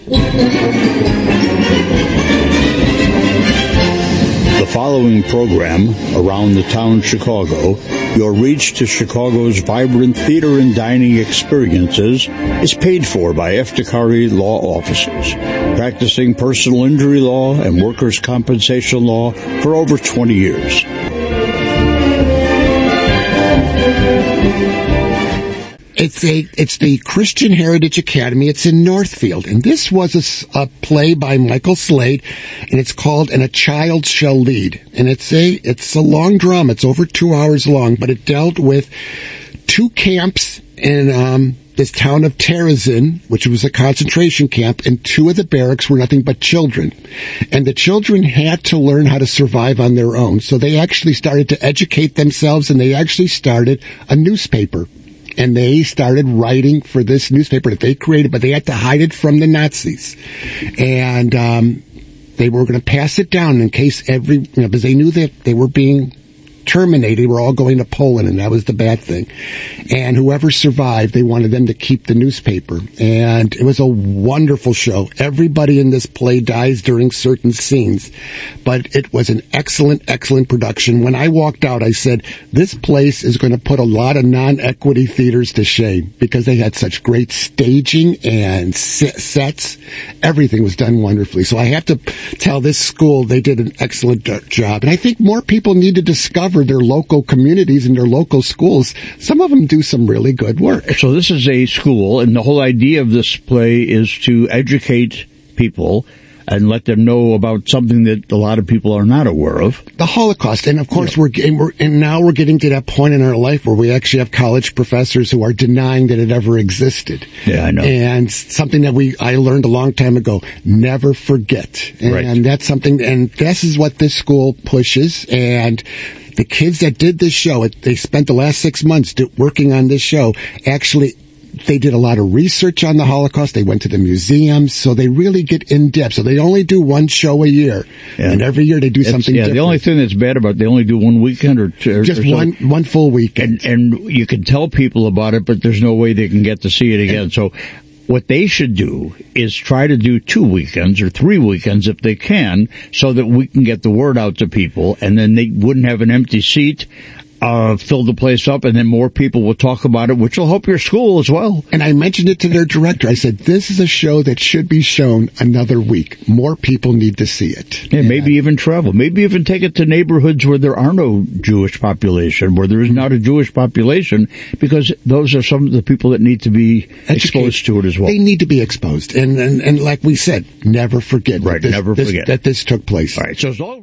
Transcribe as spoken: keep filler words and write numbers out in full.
The following program, Around the Town Chicago, your reach to Chicago's vibrant theater and dining experiences, is paid for by Eftikari Law Offices, practicing personal injury law and workers' compensation law for over twenty years. It's a it's the Christian Heritage Academy. It's in Northfield, and this was a, a play by Michael Slade, and it's called "And a Child Shall Lead." And it's a it's a long drama. It's over two hours long, but it dealt with two camps in um, this town of Terezin, which was a concentration camp, and two of the barracks were nothing but children. And the children had to learn how to survive on their own. So they actually started to educate themselves, and they actually started a newspaper. And they started writing for this newspaper that they created, but they had to hide it from the Nazis. And um, they were going to pass it down in case every, you know, because they knew that they were being terminated. They were all going to Poland, and that was the bad thing. And whoever survived, they wanted them to keep the newspaper. And it was a wonderful show. Everybody in this play dies during certain scenes. But it was an excellent, excellent production. When I walked out, I said, this place is going to put a lot of non-equity theaters to shame, because they had such great staging and sets. Everything was done wonderfully. So I have to tell this school they did an excellent job. And I think more people need to discover their local communities and their local schools. Some of them do some really good work. So this is a school, and the whole idea of this play is to educate people and let them know about something that a lot of people are not aware of. The Holocaust. And of course, yeah. we're, and we're, and now we're getting to that point in our life where we actually have college professors who are denying that it ever existed. Yeah, I know. And something that we, I learned a long time ago, never forget. And, right. and that's something, and this is what this school pushes. And the kids that did this show, they spent the last six months do, working on this show, actually, they did a lot of research on the Holocaust. They went to the museums, so they really get in depth. So they only do one show a year, yeah. and every year they do it's, something yeah, different. The only thing that's bad about it, they only do one weekend or, or just or one one full weekend, and, and you can tell people about it, but there's no way they can get to see it again. And, so what they should do is try to do two weekends or three weekends if they can, so that we can get the word out to people, and then they wouldn't have an empty seat. Uh, fill the place up, and then more people will talk about it, which will help your school as well. And I mentioned it to their director. I said, this is a show that should be shown another week. More people need to see it. Yeah, maybe even travel. Maybe even take it to neighborhoods where there are no Jewish population, where there is not a Jewish population, because those are some of the people that need to be Educate. exposed to it as well. They need to be exposed. And, and, and like we said, never forget. Right, that this, never this, forget. That this took place. All right, so it's all...